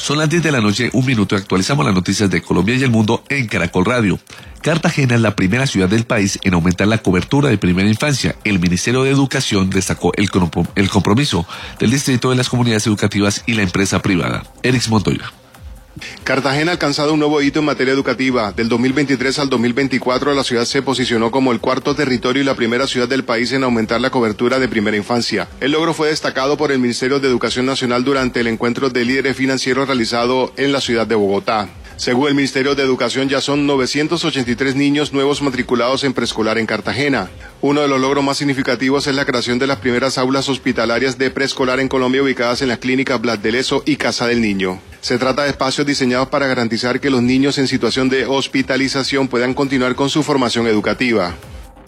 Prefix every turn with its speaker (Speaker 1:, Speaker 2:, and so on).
Speaker 1: Son las 10 de la noche, un minuto, actualizamos las noticias de Colombia y el mundo en Caracol Radio. Cartagena es la primera ciudad del país en aumentar la cobertura de primera infancia. El Ministerio de Educación destacó el compromiso del Distrito de las Comunidades Educativas y la empresa privada. Erix Montoya.
Speaker 2: Cartagena ha alcanzado un nuevo hito en materia educativa. Del 2023 al 2024, la ciudad se posicionó como el cuarto territorio y la primera ciudad del país en aumentar la cobertura de primera infancia. El logro fue destacado por el Ministerio de Educación Nacional durante el encuentro de líderes financieros realizado en la ciudad de Bogotá. Según el Ministerio de Educación, ya son 983 niños nuevos matriculados en preescolar en Cartagena. Uno de los logros más significativos es la creación de las primeras aulas hospitalarias de preescolar en Colombia ubicadas en las clínicas Blas de Lezo y Casa del Niño. Se trata de espacios diseñados para garantizar que los niños en situación de hospitalización puedan continuar con su formación educativa.